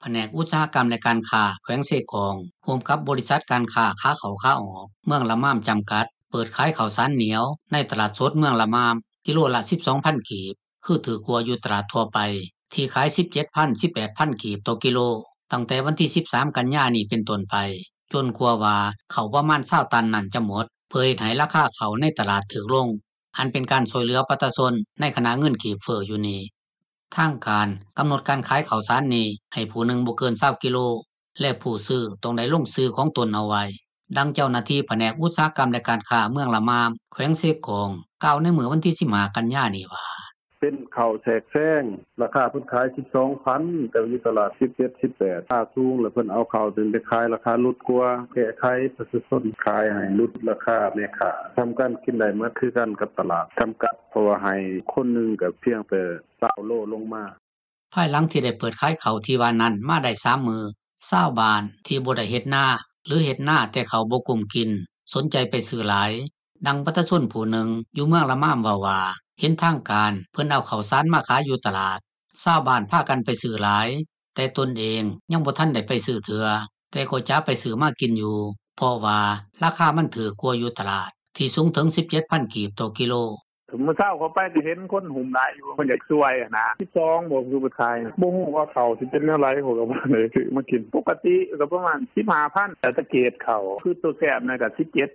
นกอุตสาหกรรมและการค้าแขวงเซกองร่วมกับบริษัทการค้าค้าเข้าค้าออกเมืองละม่ามจำกัดเปิดขายข้าวสารเหนียวในตลาดสดเมืองละม่ามกิโลละ 12,000 กีบคือถือกว่าอยู่ตลาดทั่วไปที่ขาย 17,000 18,000 กีบต่อกิโลตั้งแต่วันที่13กันยายนนี้เป็นต้นไปจนกว่าข้าวประมาณ20ตันนั้นจะหมดเพื่อให้ราคาข้าวในตลาดถูกลงอันเป็นการช่วยเหลือประชาชนในขณะเงินกีบเฟ้ออยู่นี้ทางการกำหนดการขายข้าวสารนี้ให้ผู้หนึ่งบ่เกิน20กิโลและผู้ซื้อต้องได้ลงชื่อของตนเอาไว้ดังเจ้าหน้าที่แผนกอุตสาหกรรมและการค้าเมืองละมามแขวงเซกองกล่าวในมื้อวันที่15กันยายนนี้ว่าเป็นข้าวแทรกแซงราคาเพิ่นขาย 12,000 แต่อยู่ตลาด 17 18ค่าสูงแล้วเพิ่นเอาข้าวถึงไปขายราคาลดกว่าแก้ไขประชาชนขายให้ลดราคาแม่ค้าทำกันกินได้หมดคือกันกับตลาดจำกัดเพราะว่าให้คนนึงก็เพียงแต่20โลลงมาภายหลังที่ได้เปิดขายข้าวที่ว่านั้นมาได้3มื้อชาวบ้านที่บ่ได้เฮ็ดนาหรือเฮ็ดนาแต่เขาบ่กุมกินสนใจไปซื้อหลายดังประชาชนผู้หนึ่งอยู่เมืองละมามว่าเห็นทางการเพิ่นเอาข้าวสารมาขายอยู่ตลาดชาวบ้านพากันไปซื้อหลายแต่ตนเองยังบ่ทันได้ไปซื้อเทื่อแต่ก็จะไปซื้อมากินอยู่เพราะว่าราคามันถูกกว่าอยู่ตลาดที่สูงถึง 17,000 กีบต่อกิโลมื้อเช้าเขาไปสิเห็นคนหุ่มหลายอยู่เพิ่นอยากช่วยนะ12บ่คือบ่ขายบ่ฮู้ว่าเขาสิเป็นแนวไรเขาก็บ่ได้ซื้อมากินปกติก็ประมาณ 15,000 แต่ตะเกตเขาคือตัวแซ่บนั่นก็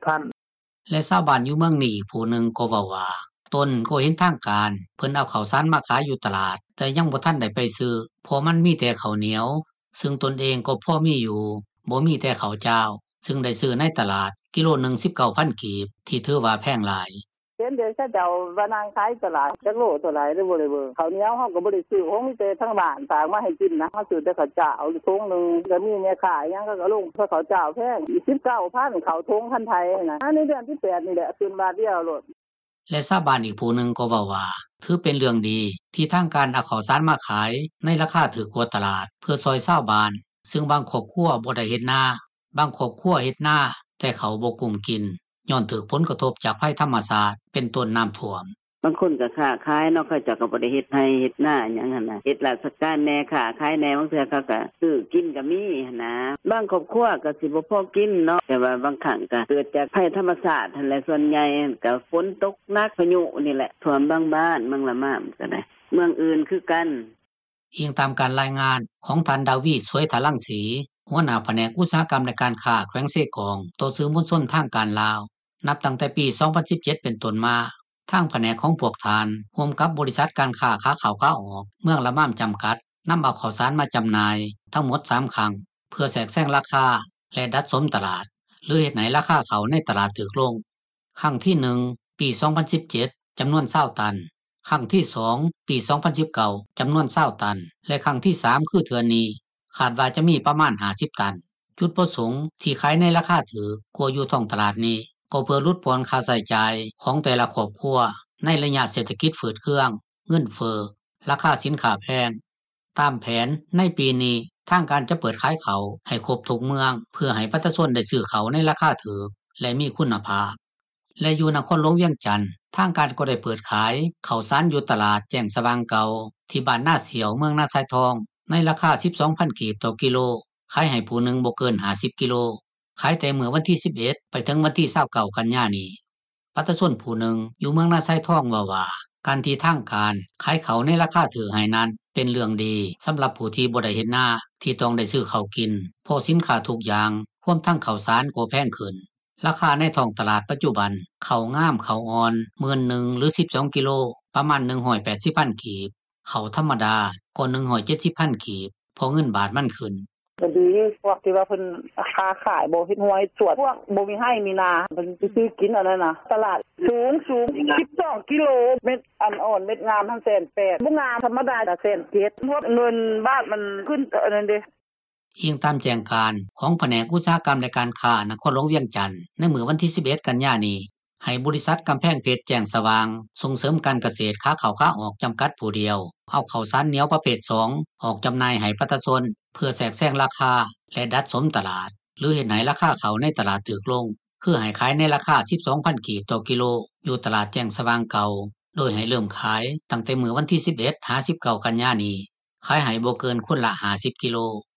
17,000 และชาวบ้านอยู่เมืองนี้ผู้หนึ่งก็เว้าว่าตนก็เห็นทางการเพิ่นเอาข้าวสารมาขายอยู่ตลาดแต่ยังบ่ทันได้ไปซื้อเพราะมันมีแต่ข้าวเหนียวซึ่งตนเองก็พอมีอยู่บ่มีแต่ข้าวเจ้าซึ่งได้ซื้อในตลาดกิโลนึง 19,000 กีบที่ถือว่าแพงหลายเห็นเดี๋ยวเขาเจ้าว่านางขายตลาดจักโลเท่าไหร่หรือบ่ได้เบิ่งข้าวเหนียวเฮาก็บ่ได้ซื้อของมีแต่ทางบ้านฝากมาให้กินนะเฮาซื้อแต่ข้าวเจ้าถุงนึงก็มีแม่ค้าหยังก็ลงเพราะข้าวเจ้าแพง 19,000 ข้าวถุงพันไทยนะในเดือนที่8นี่แหละขึ้นบาทเดียวโลดและชาวบ้านอีกผู้หนึ่งก็เว้าว่าถือเป็นเรื่องดีที่ทางการเอาข้าวสารมาขายในราคาถูกกว่าตลาดเพื่อช่วยชาวบ้านซึ่งบางครอบครัวบ่ได้เฮ็ดนาบางครอบครัวเฮ็ดนาแต่เขาบ่กุมกินย้อนถูกผลกระทบจากภัยธรรมชาติเป็นต้นน้ำท่วมบางคนก็ค้าขายเนาะเขาเจ้าก็บ่ได้เฮ็ดไร่เฮ็ดนาหยังหั่นน่ะเฮ็ดราชการแหน่ค้าขายแหน่บางเทื่อเขาก็ซื้อกินก็มีหั่นนะบางครอบครัวก็สิบ่พอกินเนาะแต่ว่าบางครั้งก็เกิดจากภัยธรรมชาตินั่นแหละส่วนใหญ่ก็ฝนตกหนักพายุนี่แหละท่วมบางบ้านเมืองละม่ามก็ได้เมืองอื่นคือกันอิงตามการรายงานของท่านดาวีสวยทารังสีหัวหน้าแผนกอุตสาหกรรมและการค้าแขวงเซกองต่อสื่อมวลชนทางการลาวนับตั้งแต่ปี 2017 เป็นต้นมาทางแผนกของพวกทานร่วมกับบริษัทการค้าค้าเข้าค้าออกเมืองละม่ามจำกัดนำเอาข้าวสารมาจำหน่ายทั้งหมด3ครั้งเพื่อแทรกแซงราคาและดัดสมตลาดหรือเฮ็ดให้ราคาข้าวในตลาดถูกลงครั้งที่1ปี 2017 จำนวน20ตันครั้งที่2ปี 2019 จำนวน20ตันและครั้งที่3คือเทื่อนี้คาดว่าจะมีประมาณ50ตันจุดประสงค์ที่ขายในราคาถูกกว่าอยู่ท้องตลาดนี้ก็เพื่อลดผลค่าใช้จ่ายของแต่ละครอบครัวในระยะเศรษฐกิจฝืดเคืองเงินเฟ้อราคาสินค้าแพงตามแผนในปีนี้ทางการจะเปิดขายเขาให้ครบทุกเมืองเพื่อให้ประชาชนได้ซื้อเขาในราคาถูกและมีคุณภาพและอยู่นครหลวงเวียงจันทน์ทางการก็ได้เปิดขายข้าวสารอยู่ตลาดแจ้งสว่างเก่าที่บ้านนาเสียวเมืองนาสายทองในราคา 12,000 กีบต่อกิโลขายให้ผู้หนึ่งบ่เกิน50กิโลขายแต่เมื่อวันที่11ไปถึงวันที่29กันยายนนี้ประชาชนผู้หนึ่งอยู่เมืองนาสายทองว่าการที่ทางการขายเขาในราคาถูกให้นั้นเป็นเรื่องดีสำหรับผู้ที่บ่ได้เฮ็ดนาที่ต้องได้ซื้อข้าวกินเพราะสินค้าทุกอย่างรวมทั้งข้าวสารก็แพงขึ้นราคาในท้องตลาดปัจจุบันข้าวงามข้าวอ่อนมื้อนึงหรือ12กิโลประมาณ 180,000 กีบข้าวธรรมดาก็170,000 กีบเพราะเงินบาทมันขึ้นก็ดีพวกที่ว่าเพิ่นค้าขายบ่เฮ็ดหวยสวดพวกบ่มีให้มีนาเพิ่นสิซื้อกินอันนั้นน่ะตลาดสูง12กิโลเม็ดอันอ่อนเม็ดงามทั้ง180,000บ่งามธรรมดาก็170,000พวกเงินบาทมันขึ้นอันนั้นเด้อิงตามแจ้งการของแผนกอุตสาหกรรมและการค้านครหลวงเวียงจันทน์ในมื้อวันที่11กันยายนนี้ให้บริษัทกำแพงเพชรแจ้งสว่างส่งเสริมการเกษตรค้าเข้าค้าออกจำกัดผู้เดียวเอาข้าวสารเหนียวประเภท2ออกจำหน่ายให้ประชาชนเพื่อแทรกแซงราคาและดัดสมตลาดหรือเฮ็ดให้ราคาข้าวในตลาดถูกลงคือให้ขายในราคา 12,000 กีบต่อกิโลอยู่ตลาดแจ้งสว่างเก่าโดยให้เริ่มขายตั้งแต่มื้อวันที่11 19กันยายนนี้ขายให้บ่เกินคนละ50กิโล